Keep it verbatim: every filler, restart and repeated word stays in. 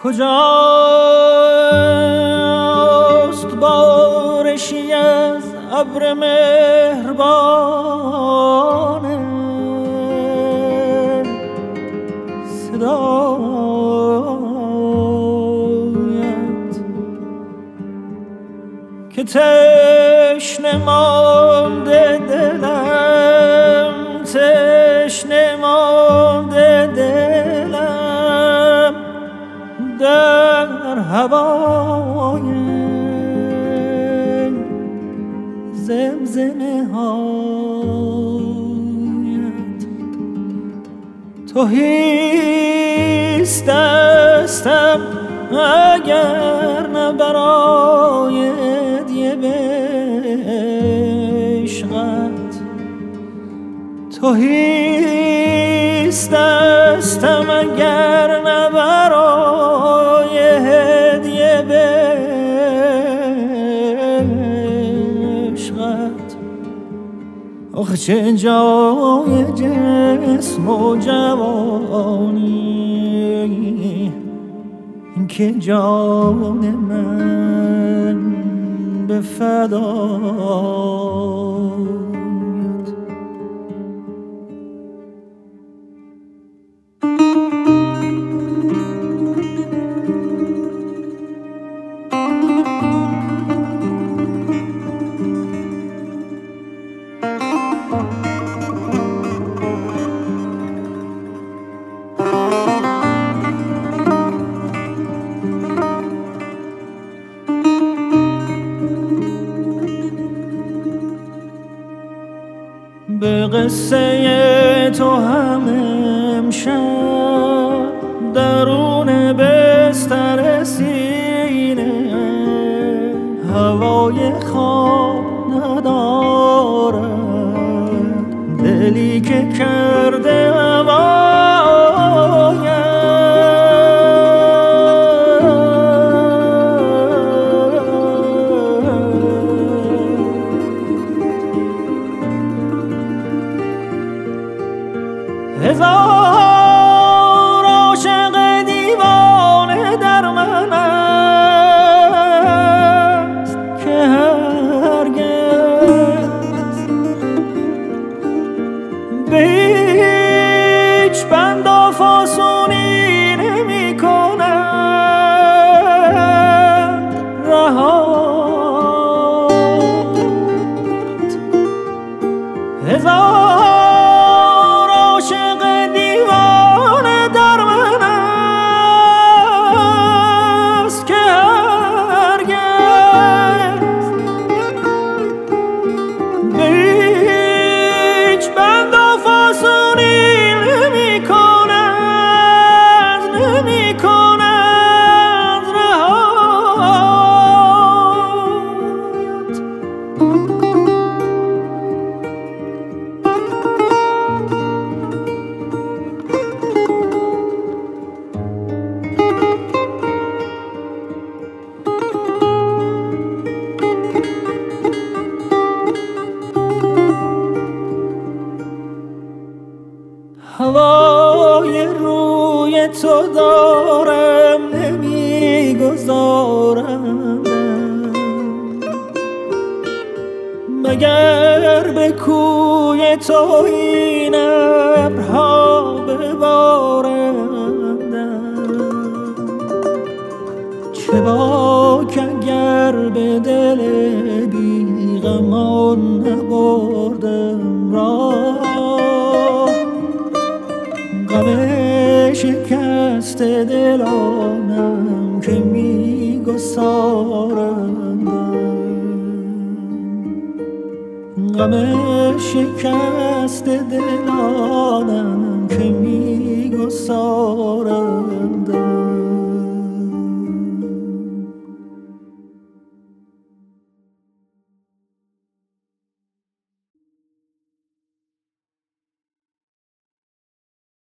کجاست بارشی از ابر مهربان صدایت که تشنه مانده دلم، تشنه مانده دلم در هوای زمزمه هایت. تهیست دستم اگر نه برای هدیه به عشقت، تهیست دستم اگر نه برای هدیه به عشقت. آخه چه جای جسم و جوانی که جان من به فدایت. به قصه تو هم امشب درون بستر سینه هوای خواب ندارد، دلی که کرده هزار عاشق دیوانه در من است که هرگز به هیچ بند و فاسونی نمی کند رهات. هزار هوای روی تو دارم نمیگذارم مگر به کوی تو این ابرها ببارم. چه باک اگر به دل بیغمان نبردم راه، غم شکست دلانم که می گسارندم، غم شکست دلانم که می گسارندم.